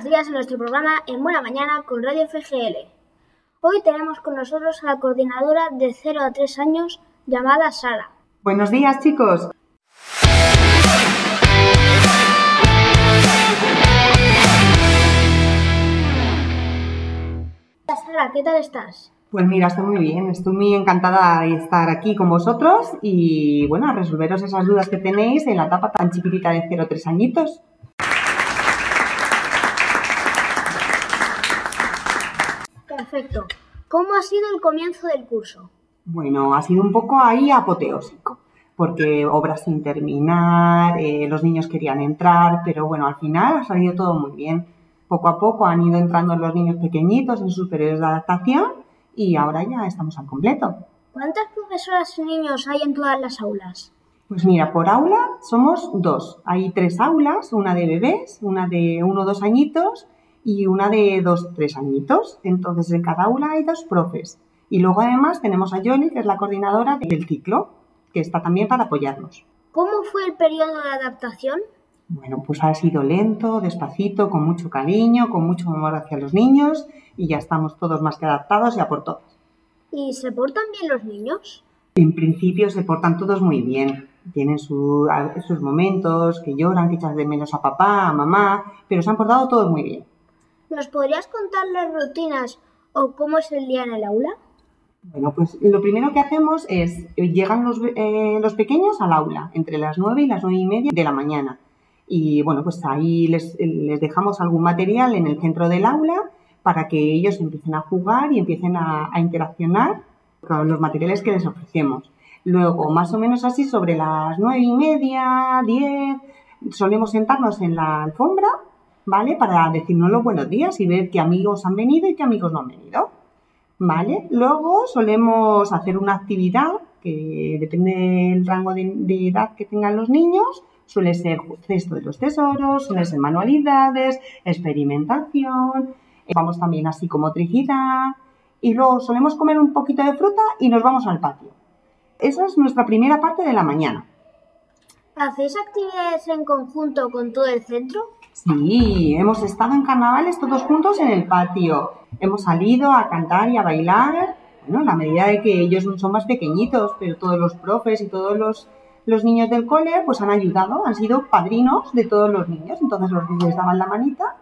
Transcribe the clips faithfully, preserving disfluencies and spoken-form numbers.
buenos días en nuestro programa En Buena Mañana con Radio F G L. Hoy tenemos con nosotros a la coordinadora de cero a tres años llamada Sara. Buenos días, chicos. Sara, ¿qué tal estás? Pues mira, estoy muy bien, estoy muy encantada de estar aquí con vosotros y bueno, a resolveros esas dudas que tenéis en la etapa tan chiquitita de cero a tres añitos. Perfecto. ¿Cómo ha sido el comienzo del curso? Bueno, ha sido un poco ahí apoteósico, porque obras sin terminar, eh, los niños querían entrar, pero bueno, al final ha salido todo muy bien. Poco a poco han ido entrando los niños pequeñitos en sus periodos de adaptación y ahora ya estamos al completo. ¿Cuántas profesoras y niños hay en todas las aulas? Pues mira, por aula somos dos. Hay tres aulas, una de bebés, una de uno o dos añitos y una de dos tres añitos. Entonces, en cada aula hay dos profes. Y luego, además, tenemos a Yoli, que es la coordinadora del ciclo, que está también para apoyarnos. ¿Cómo fue el periodo de adaptación? Bueno, pues ha sido lento, despacito, con mucho cariño, con mucho amor hacia los niños y ya estamos todos más que adaptados y a por todas. ¿Y se portan bien los niños? En principio se portan todos muy bien. Tienen su, sus momentos, que lloran, que echan de menos a papá, a mamá, pero se han portado todos muy bien. ¿Nos podrías contar las rutinas o cómo es el día en el aula? Bueno, pues lo primero que hacemos es, llegan los, eh, los pequeños al aula, entre las nueve y las nueve y media de la mañana. Y bueno, pues ahí les, les dejamos algún material en el centro del aula para que ellos empiecen a jugar y empiecen a, a interaccionar con los materiales que les ofrecemos. Luego, más o menos así, sobre las nueve y media, diez, solemos sentarnos en la alfombra, ¿vale? Para decirnos los buenos días y ver qué amigos han venido y qué amigos no han venido, ¿vale? Luego solemos hacer una actividad que depende del rango de, de edad que tengan los niños. Suele ser cesto de los tesoros, suele ser manualidades, experimentación, vamos también a psicomotricidad y luego solemos comer un poquito de fruta y nos vamos al patio. Esa es nuestra primera parte de la mañana. ¿Hacéis actividades en conjunto con todo el centro? Sí, hemos estado en carnavales todos juntos en el patio. Hemos salido a cantar y a bailar, bueno, en la medida de que ellos son más pequeñitos, pero todos los profes y todos los, los niños del cole pues han ayudado, han sido padrinos de todos los niños. Entonces los niños les daban la manita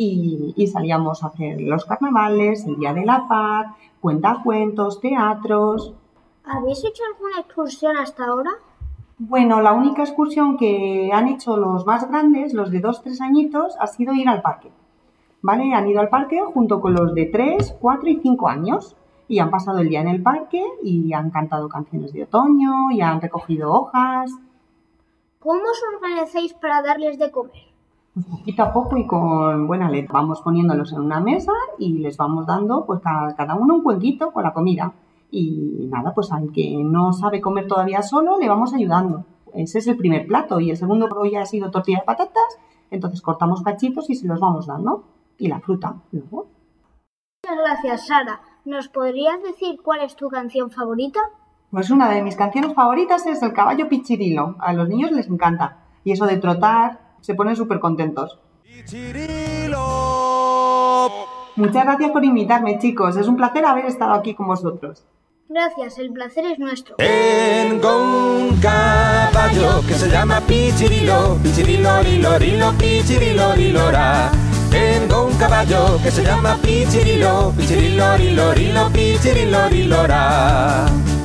y, y salíamos a hacer los carnavales, el Día de la Paz, cuentacuentos, teatros. ¿Habéis hecho alguna excursión hasta ahora? Bueno, la única excursión que han hecho los más grandes, los de dos tres añitos, ha sido ir al parque, ¿vale? Han ido al parque junto con los de tres, cuatro y cinco años y han pasado el día en el parque y han cantado canciones de otoño y han recogido hojas. ¿Cómo os organizáis para darles de comer? Pues poquito a poco y con buena letra. Vamos poniéndolos en una mesa y les vamos dando pues a cada uno un cuenquito con la comida. Y nada, pues al que no sabe comer todavía solo, le vamos ayudando. Ese es el primer plato y el segundo hoy ha sido tortilla de patatas, entonces cortamos cachitos y se los vamos dando. Y la fruta, luego. Muchas gracias, Sara. ¿Nos podrías decir cuál es tu canción favorita? Pues una de mis canciones favoritas es El caballo Pichirilo. A los niños les encanta. Y eso de trotar, se ponen súper contentos. Pichirilo. Muchas gracias por invitarme, chicos. Es un placer haber estado aquí con vosotros. Gracias, el placer es nuestro. Tengo un caballo que se llama Pichirilo, Pichirilo, rilo, rilo, Pichirilo, rilora. Tengo un caballo que se llama Pichirilo, Pichirilo, rilo, rilo, Pichirilo, rilora.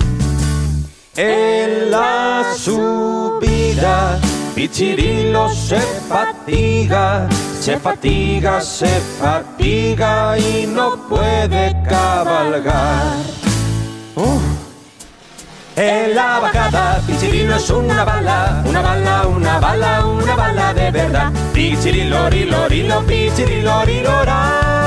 En la subida Pichirilo se fatiga, se fatiga, se fatiga y no puede cabalgar. Uh. En la bajada, Pichirilo es una bala, una bala, una bala, una bala de verdad. Pichirilo, rilo, rilo, Pichirilo, rilora.